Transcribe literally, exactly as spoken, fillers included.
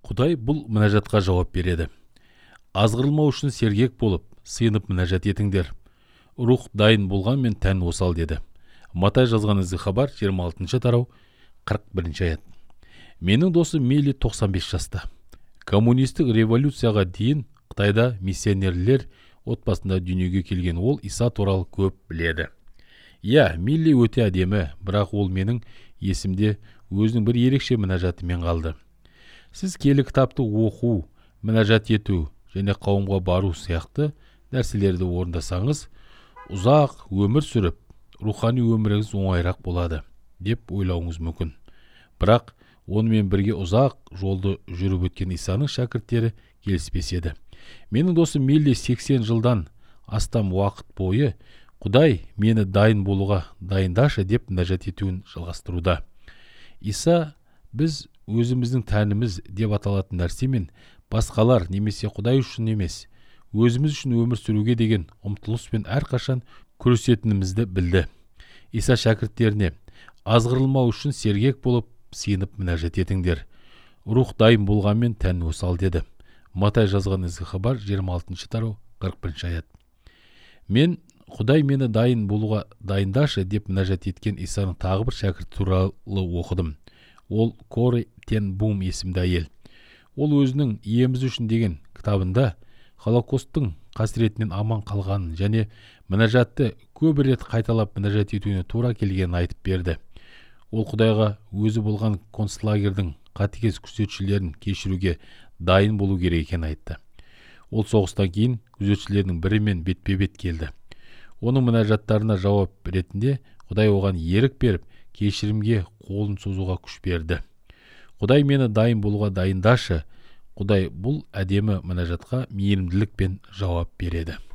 Құдай бұл мінәжатқа жауап береді. Азғырылмау үшін сергек болып, сыйынып мінәжат етіңдер. Рух дайын болғанмен тән осал деді. Матай жазған ізгі хабар жиырма алтыншы тарау қырық бірінші аят. Менің досым Милли тоқсан бес жаста. Коммунистік революцияға дейін Қытайда миссионерлер отбасында дүниеге келген, ол Иса туралы көп біледі. Иә, Милли өте әдемі, бірақ ол менің есімде өзінің бір ерекше мінәжатымен қалды. Сіз келі кітапты оқу, мінәжат ету және қауымға бару сияқты нәрселерді орындасаңыз, ұзақ өмір сүріп, рухани өміріңіз оңайырақ болады деп ойлауыңыз мүмкін. Бірақ онымен бірге ұзақ жолды жүріп өткен Исаның шәкірттері келіспес еді. Менің досым Милли сексен жылдан астам уақыт бойы Құдай мені дайын болуға дайындашы деп мінәжат етуін жалғастыруда. Иса біз өзіміздің тәніміз деп аталатын нәрсемен басқалар немесе Құдай үшін емес, өзіміз үшін өмір сүруге деген ұмтылыспен әрқашан күресетінімізді білді. Иса шәкірттеріне азғырылмау үшін сергек болып, сыйынып мінәжат етіңдер. Рух дайын болғанмен тән осал деді. Матай жазған ізгі хабар жиырма алтыншы тарау қырық бірінші аят. Мен Құдай мені дайын болуға дайындашы деп мінәжат еткен Исаның тағы бір шәкірт туралы оқыдым. Ол Кори тен Бум есімді әйел. Ол өзінің иеміз үшін деген кітабында Холокосттың қасіретінен аман қалғанын және мінәжатты көп рет қайталап мінәжат етуіне тура келгенін айтып берді. Ол Құдайға өзі болған концлагердің қатыгез күзетшілерін кешіруге дайын болу керек екенін айтты. Ол соғыстан кейін күзетшілердің бірімен бетпе-бет келді. Оның мінәжаттарына жауап ретінде Құдай оған ерік беріп, кешірімге қолын созуға күш берді. Құдай мені дайын болуға дайындашы. Құдай бұл әдемі мінәжатқа мейірімділікпен жауап береді.